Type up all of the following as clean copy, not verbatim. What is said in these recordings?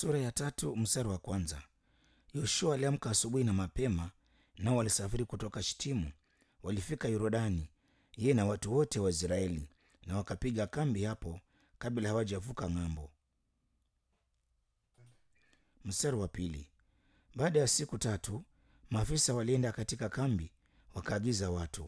Sura ya 3 mstari wa kwanza. Yoshua aliamka asubuhi na mapema, nao walisafiri kutoka Shitimu. Walifika Yordani, yeye na watu wote wa Israeli, na wakapiga kambi hapo kabla hawajavuka ng'ambo. Mstari wa pili. Baada ya siku 3, maafisa walienda katika kambi, wakaagiza watu.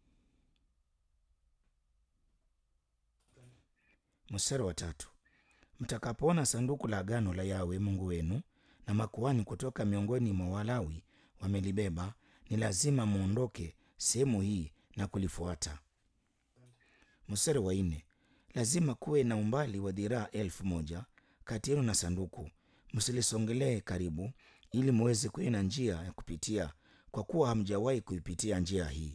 Mstari wa 3. Mtakapoona sanduku la agano la Yawe Mungu wenu na makuhani kutoka miongoni mwa Walawi wamelibeba, ni lazima muondoke sehemu hii na kulifuata. Mstari wa 4. Lazima kuwe na umbali wa dhiraa 1,000 kati yenu na sanduku, msilisongelee karibu, ili muweze kuona njia ya kupitia, kwa kuwa hamjawahi kuipitia njia hii.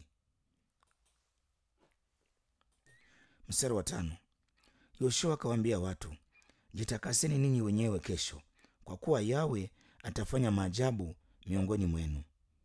Mstari wa 5. Yoshua akawaambia watu, jitakaseni ninyi wenyewe kesho, kwa kuwa Yawe atafanya maajabu miongoni mwenu.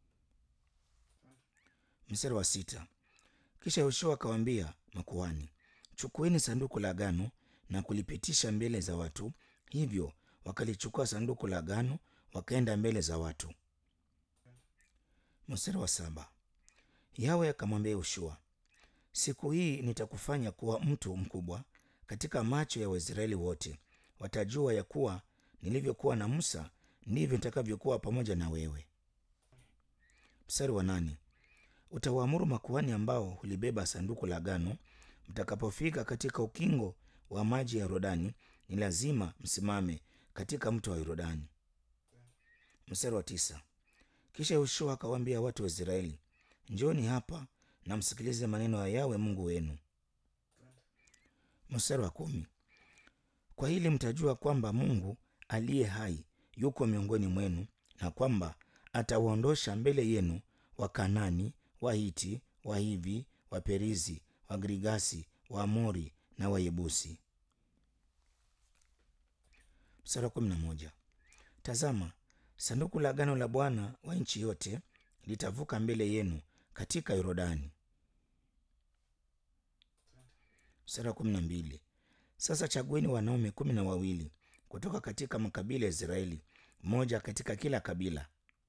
Mstari wa 6. Kisha Yoshua akawaambia makuhani, chukueni sanduku la agano na kulipitisha mbele za watu. Hivyo wakalichukua sanduku la agano, wakaenda mbele za watu. Mstari wa 7. Yawe akamwambia Yoshua, siku hii nitakufanya kuwa mtu mkubwa katika macho ya Waisraeli wote. Watajua ya kuwa nilivyokuwa na Musa ndivyo nitakavyokuwa pamoja na wewe. Mstari wa 8. Utawaamuru makuhani ambao hulibeba sanduku la agano, mtakapofika katika ukingo wa maji ya Yordani, ni lazima msimame katika mto wa Yordani. Mstari wa 9. Kisha Yoshua akawaambia watu wa Israeli, njooni hapa na msikilize maneno ya Yawe Mungu wenu. Mstari wa 10. Kwa hili mtajua kwamba Mungu aliye hai yuko miongoni mwenu, na kwamba atawaondosha mbele yenu Wakanani, Wahiti, Wahivi, Waperizi, Wagirigasi, Waamori na Wayebusi. Mstari wa 11. Tazama, sanduku la agano la Bwana wa nchi yote litavuka mbele yenu katika Yordani. Mstari wa 12. Sasa chagueni wanaume 12 kutoka katika makabila ya Israeli, mmoja katika kila kabila.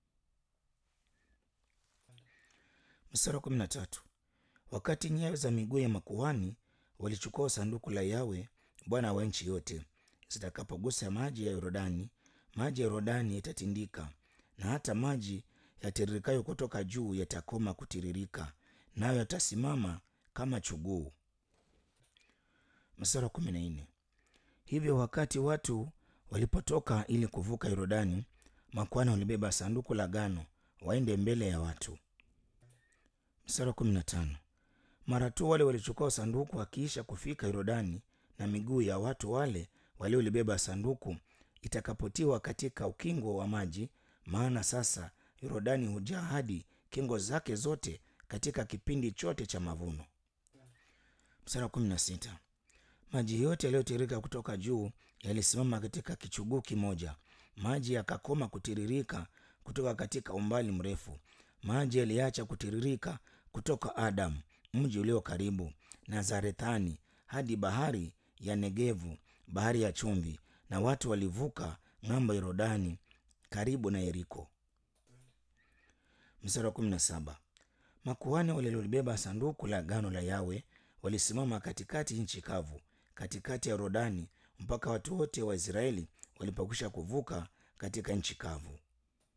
Mstari wa 13. Wakati nyayo za miguu ya makuhani walichukua sanduku la Yawe Bwana wa nchi yote zitakapogusa maji ya Yordani, maji ya Yordani yatatindika, na hata maji yatiririkayo kutoka juu yatakoma kutiririka, nayo yatasimama kama chuguu. Mstari wa 14. Hivyo wakati watu walipotoka ili kuvuka Yordani, makuhani walibeba sanduku la agano waende mbele ya watu. Mstari wa 15. Mara tu wale walichukua sanduku wakiisha kufika Yordani, na miguu ya watu wale waliolibeba sanduku itakapotiwa katika ukingo wa maji, maana sasa Yordani hujaa hadi kingo zake zote katika kipindi chote cha mavuno. Mstari wa 16. Maji yote yaliyotiririka kutoka juu yalisimama katika kichuguu kimoja. Maji yakakoma kutiririka kutoka katika umbali mrefu. Maji yaliacha kutiririka kutoka Adamu, mji ulio karibu na Zarethani, hadi bahari ya Negevu, bahari ya chumvi, na watu walivuka ng'ambo ya Yordani karibu na Yeriko. Mstari wa 17. Makuhani walilolibeba sanduku la agano la Yawe walisimama katikati nchi kavu, katikati ya Yordani, mpaka watu wote wa Israeli walipokwisha kuvuka katika nchi kavu.